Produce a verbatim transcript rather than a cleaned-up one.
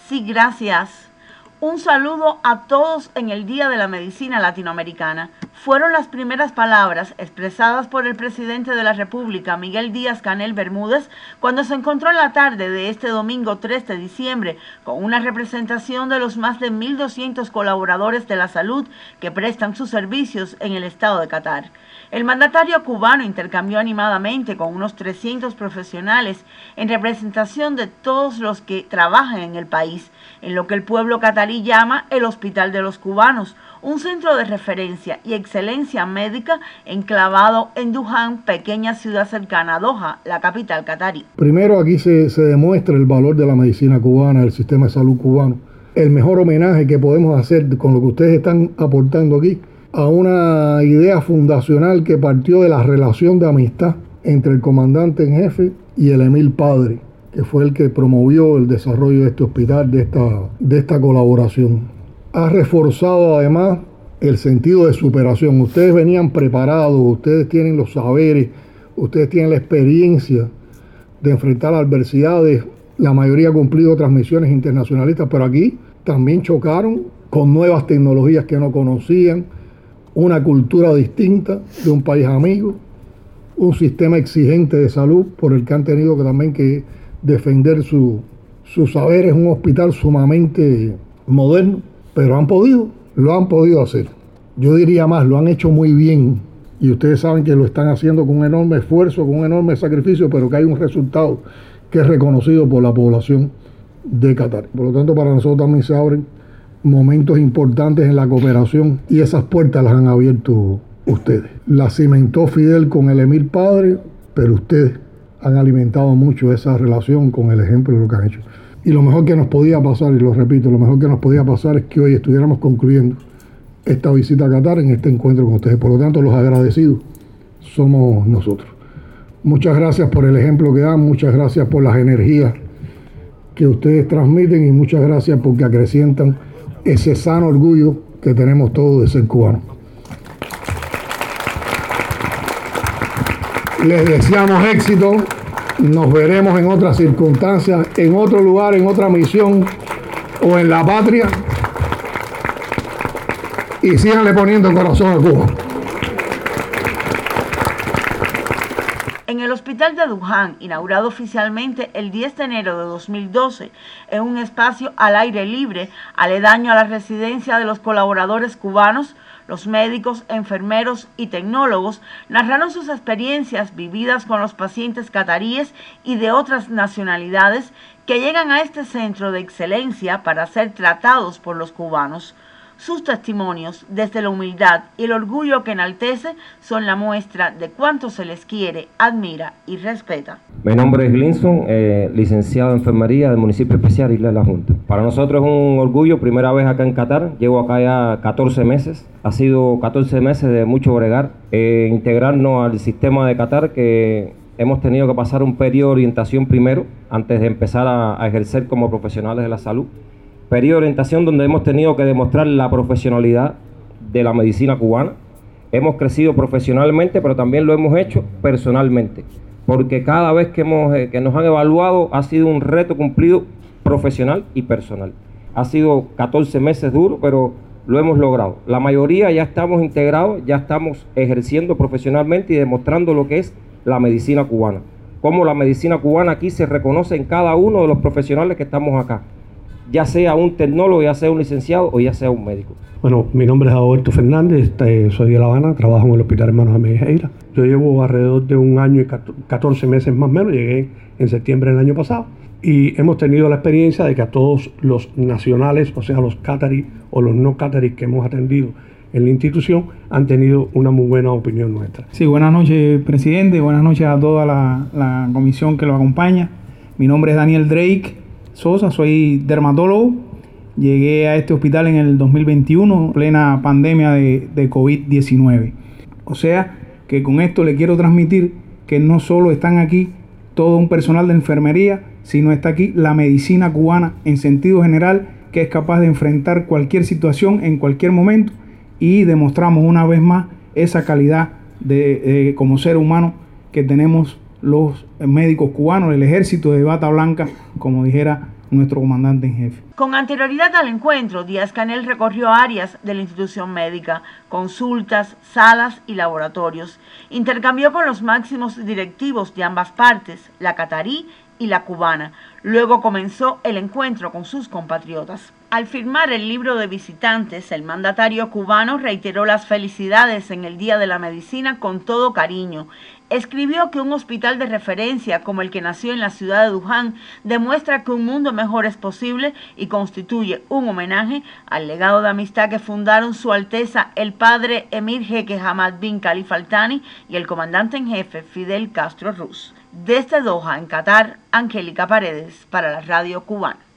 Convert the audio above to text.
Sí, gracias. Un saludo a todos en el Día de la Medicina Latinoamericana. Fueron las primeras palabras expresadas por el presidente de la República, Miguel Díaz-Canel Bermúdez, cuando se encontró en la tarde de este domingo tres de diciembre con una representación de los más de mil doscientos colaboradores de la salud que prestan sus servicios en el estado de Qatar. El mandatario cubano intercambió animadamente con unos trescientos profesionales en representación de todos los que trabajan en el país, en lo que el pueblo catarí llama el Hospital de los Cubanos, un centro de referencia y excelencia médica enclavado en Duján, pequeña ciudad cercana a Doha, la capital catarí. Primero, aquí se, se demuestra el valor de la medicina cubana, del sistema de salud cubano. El mejor homenaje que podemos hacer con lo que ustedes están aportando aquí a una idea fundacional que partió de la relación de amistad entre el comandante en jefe y el emir padre, que fue el que promovió el desarrollo de este hospital, de esta, de esta colaboración. Ha reforzado además el sentido de superación. Ustedes venían preparados, ustedes tienen los saberes, ustedes tienen la experiencia de enfrentar adversidades. La mayoría ha cumplido otras misiones internacionalistas, pero aquí también chocaron con nuevas tecnologías que no conocían, una cultura distinta de un país amigo, un sistema exigente de salud por el que han tenido que también que defender su, su saber. Es un hospital sumamente moderno, pero han podido, lo han podido hacer. Yo diría más, lo han hecho muy bien, y ustedes saben que lo están haciendo con un enorme esfuerzo, con un enorme sacrificio, pero que hay un resultado que es reconocido por la población de Qatar. Por lo tanto, para nosotros también se abren momentos importantes en la cooperación, y esas puertas las han abierto ustedes. La cimentó Fidel con el emir padre, pero ustedes han alimentado mucho esa relación con el ejemplo de lo que han hecho. Y lo mejor que nos podía pasar, y lo repito, lo mejor que nos podía pasar es que hoy estuviéramos concluyendo esta visita a Qatar en este encuentro con ustedes. Por lo tanto, los agradecidos somos nosotros. Muchas gracias por el ejemplo que dan, muchas gracias por las energías que ustedes transmiten, y muchas gracias porque acrecientan ese sano orgullo que tenemos todos de ser cubanos. Les deseamos éxito, nos veremos en otras circunstancias, en otro lugar, en otra misión o en la patria, y síganle poniendo corazón a Cuba. En el Hospital de Duján, inaugurado oficialmente el diez de enero de dos mil doce, en un espacio al aire libre, aledaño a la residencia de los colaboradores cubanos, los médicos, enfermeros y tecnólogos narraron sus experiencias vividas con los pacientes cataríes y de otras nacionalidades que llegan a este centro de excelencia para ser tratados por los cubanos. Sus testimonios, desde la humildad y el orgullo que enaltece, son la muestra de cuánto se les quiere, admira y respeta. Mi nombre es Glinson, eh, licenciado en enfermería del municipio especial Isla de la Junta. Para nosotros es un orgullo, primera vez acá en Qatar, llevo acá ya catorce meses, ha sido catorce meses de mucho bregar, eh, integrarnos al sistema de Qatar, que hemos tenido que pasar un periodo de orientación primero, antes de empezar a, a ejercer como profesionales de la salud. Periodo de orientación donde hemos tenido que demostrar la profesionalidad de la medicina cubana. Hemos crecido profesionalmente, pero también lo hemos hecho personalmente, porque cada vez que, hemos, eh, que nos han evaluado ha sido un reto cumplido profesional y personal. Ha sido catorce meses duros, pero lo hemos logrado. La mayoría ya estamos integrados, ya estamos ejerciendo profesionalmente y demostrando lo que es la medicina cubana. Cómo la medicina cubana aquí se reconoce en cada uno de los profesionales que estamos acá, ya sea un tecnólogo, ya sea un licenciado o ya sea un médico. Bueno, mi nombre es Adalberto Fernández, soy de La Habana, trabajo en el Hospital Hermanos Amejeira. Yo llevo alrededor de un año y catorce meses más o menos, llegué en septiembre del año pasado, y hemos tenido la experiencia de que a todos los nacionales, o sea, los catarí o los no catarí que hemos atendido en la institución, han tenido una muy buena opinión nuestra. Sí, buenas noches, presidente, buenas noches a toda la, la comisión que lo acompaña. Mi nombre es Daniel Drake Sosa, soy dermatólogo. Llegué a este hospital en el dos mil veintiuno, plena pandemia de, de COVID diecinueve. O sea, que con esto le quiero transmitir que no solo están aquí todo un personal de enfermería, sino está aquí la medicina cubana en sentido general, que es capaz de enfrentar cualquier situación en cualquier momento, y demostramos una vez más esa calidad de, de como ser humano que tenemos los médicos cubanos, el ejército de bata blanca, como dijera nuestro comandante en jefe. Con anterioridad al encuentro, Díaz-Canel recorrió áreas de la institución médica, consultas, salas y laboratorios. Intercambió con los máximos directivos de ambas partes, la catarí y la cubana. Luego comenzó el encuentro con sus compatriotas. Al firmar el libro de visitantes, el mandatario cubano reiteró las felicidades en el Día de la Medicina con todo cariño. Escribió que un hospital de referencia como el que nació en la ciudad de Wuhan demuestra que un mundo mejor es posible y constituye un homenaje al legado de amistad que fundaron Su Alteza el padre Emir Jeque Hamad bin Khalifa Al Thani y el comandante en jefe Fidel Castro Ruz. Desde Doha, en Qatar, Angélica Paredes, para la Radio Cubana.